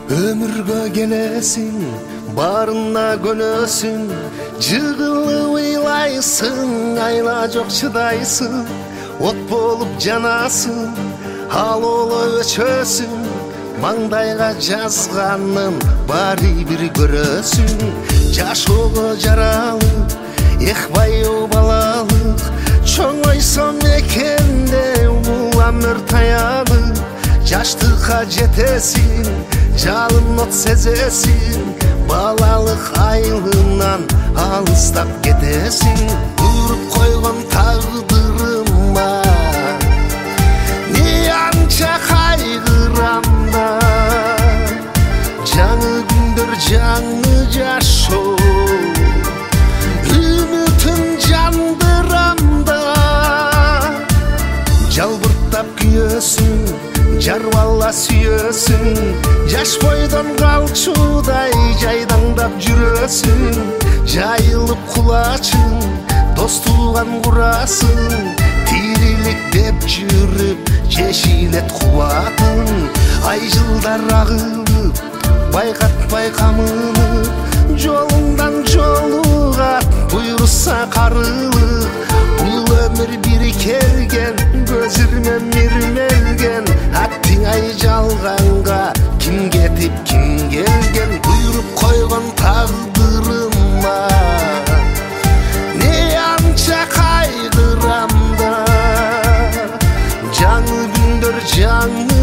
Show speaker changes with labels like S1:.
S1: Ömürgө келесиң, барына көнөсүң, жыгылып ыйлайсың, айла жок чыдайсың, от болуп жанасың, ал оло өчөсүң, маңдайга жазганын баары бир көрөсүң. Жашоого жаралып, баю балалык, чоңойсом экенде бул өмүр таянып, жаштыкка жетесиң, жалын от сезесиң, балалык айылынан алыстап кетесиң. Буйруп койгон тагдырыма не анча кайгырам да, жаңы күндөр жаңы жашоо, үмүтүм жандырам да. Жалбырттап күйөсүң, жар бала сүйөсүң, жаш бойдон калчудай жайдаңдап жүрөсүң. Жайылып кулачың, дос тууган курасың, тирилик деп жүрүп жешилет кубатың. Ай жылдар агылып, байкатпай камынып, жолуңдан жолугат буйруса карылып. Бул өмүр бир келген, көз ирмем ирмелген, аттиң ай жалганга ким кетип ким келген. Буйруп койгон тагдырыма не анча кайгырам да, жаңы күндөр жаңы